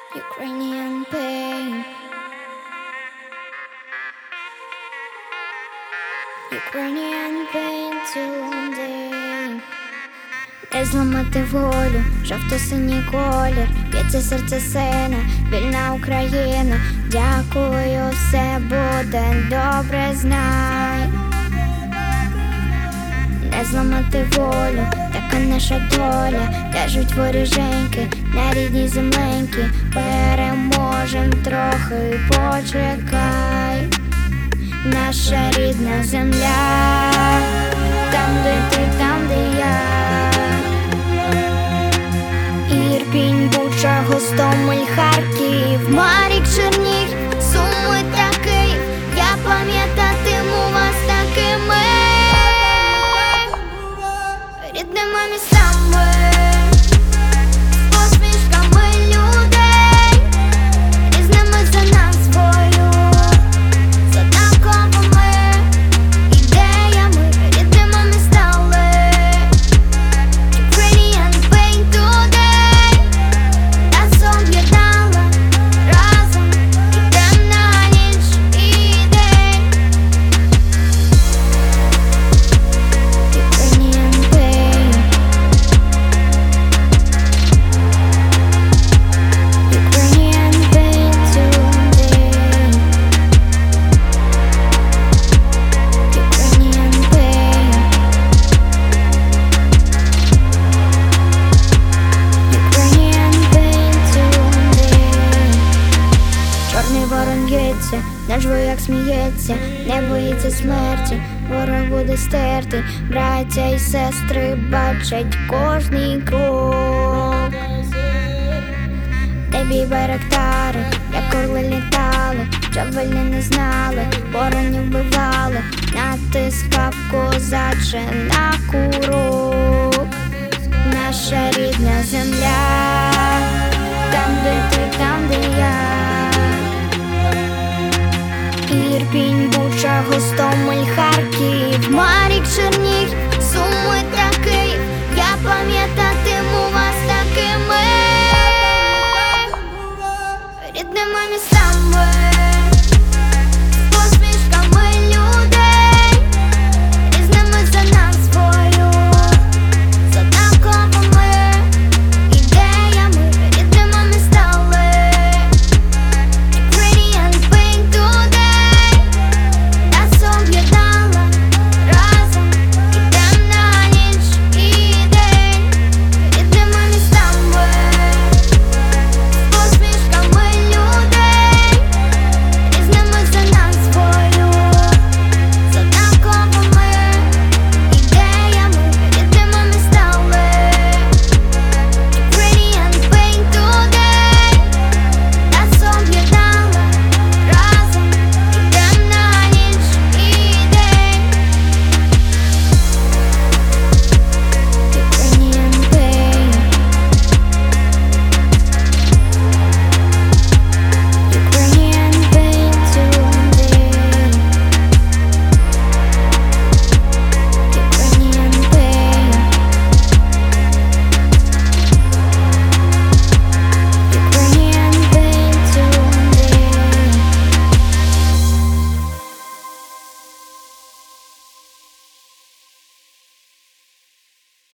Ukrainian pain, Ukrainian pain today. Не зламати волю, жовто-синій колір, б'ється серце сина, вільна Україна. Дякую, все буде добре, знай. Не зламати волю, така наша доля. Кажуть воріженьки, на рідній земленьки. Переможем трохи, почекай. Наша рідна земля, там, де ти, там, де я. Ірпінь, Буча, Гостомель, Харків, Марік, Чернігів, Суми та Київ. Я пам'ятатиму вас такими рідними містами, з посмішками людей, різними за назвою, з однаковими ідеями, рідними ми стали. Ukrainian pain today, нас об'єднала разом і темна ніч, і день. Ukrainian pain, Ukrainian pain today, Ukrainian pain, Ukrainian pain today. Чорний ворон б'ється, наш вояк сміється, не боїться смерті, ворог буде стертий. Браття і сестри бачать кожний крок. Небі байрактари, як орли літали, джавелі не знали, воронів вбивали, натискав козаче на курок. Наша рідна земля, там, де ти, там, де я. Ірпінь, Буча, Гостомель, Харків, Марік, Чернігів.